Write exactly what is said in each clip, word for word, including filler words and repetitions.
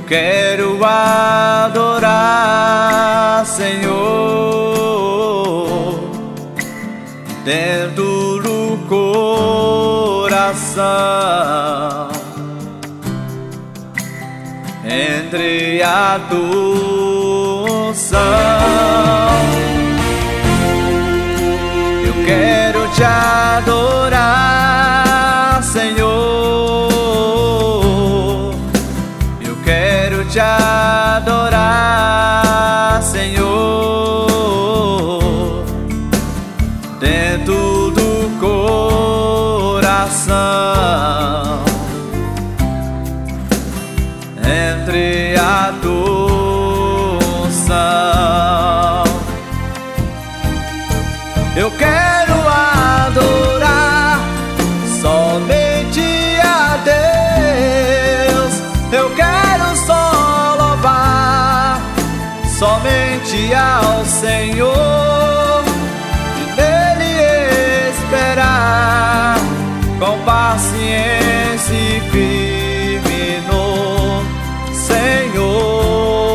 quero adorar, Senhor, dentro do coração, entre a adoração. Eu quero te adorar, Senhor. Eu quero te adorar, Senhor, dentro do coração, entre a adoração. Eu quero adorar somente a Deus. Eu quero só louvar somente ao Senhor, e nele esperar com paciência e firme no Senhor.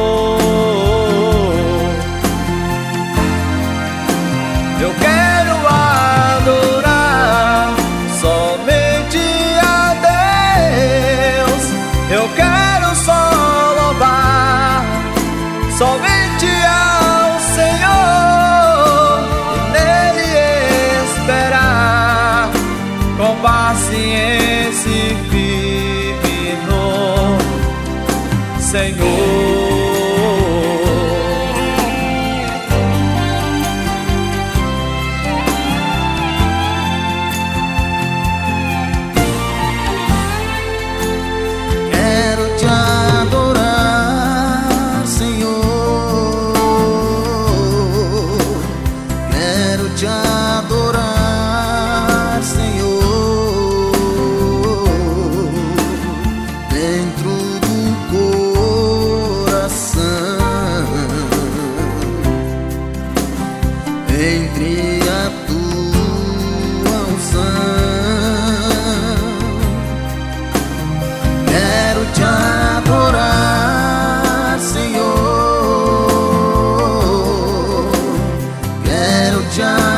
Eu quero adorar somente a Deus. Eu quero só louvar somente ao Senhor, e nele esperar com paciência e firme no Senhor. Te adorar, Senhor, dentro do coração, entre a tua unção. Quero te adorar, Senhor. Quero te adorar,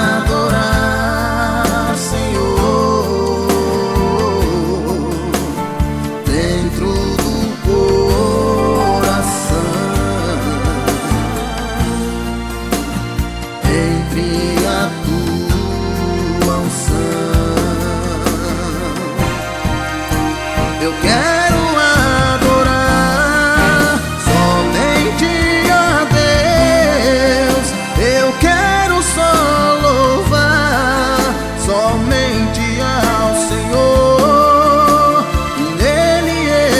eu quero adorar somente a Deus. Eu quero só louvar somente ao Senhor, e nele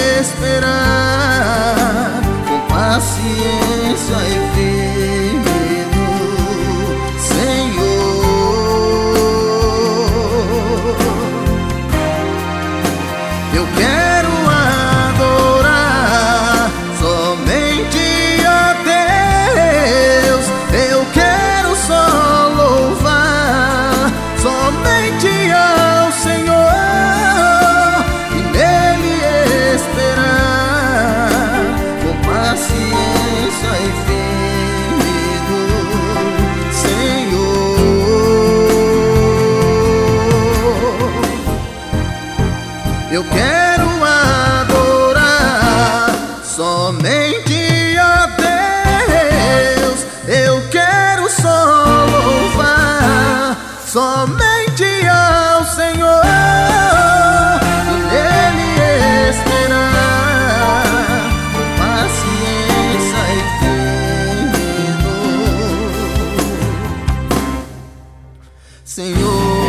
esperar com paciência e firme no Senhor. Eu quero adorar somente a Deus. Eu quero só louvar somente ao Senhor, e nele esperar com paciência e firme no Senhor. Eu quero adorar somente a Deus. Eu quero só louvar somente ao Senhor, e nele esperar com paciência e firme no Senhor.